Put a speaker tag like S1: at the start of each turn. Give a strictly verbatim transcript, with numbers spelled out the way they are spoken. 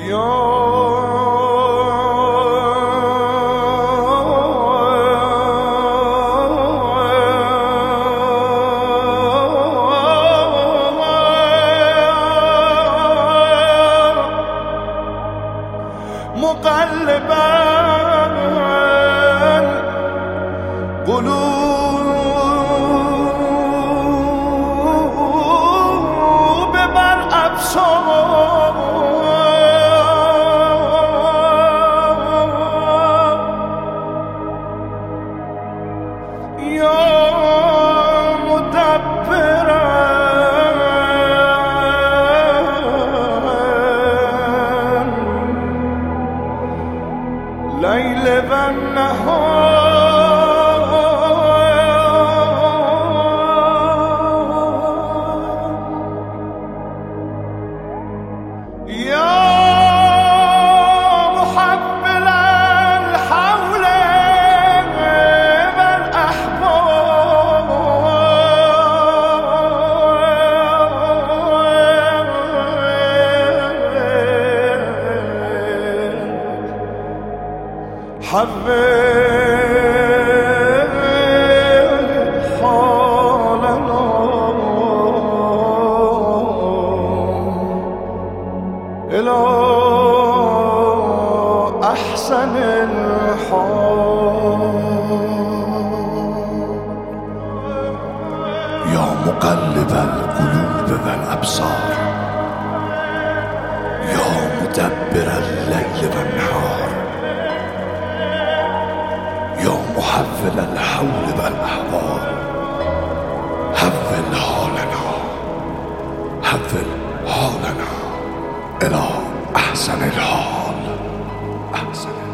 S1: مقلبا قلوب بر ابصار یا مدبرا لیل و نهار یا محول الحول والأحوال حول حالنا إلى أحسن الحال
S2: يا مقلب القلوب والأبصار يا مدبر الليل والنهار يا محول الحول والأحوال حول حالنا حول حالنا إلى أحسن الحال أحسن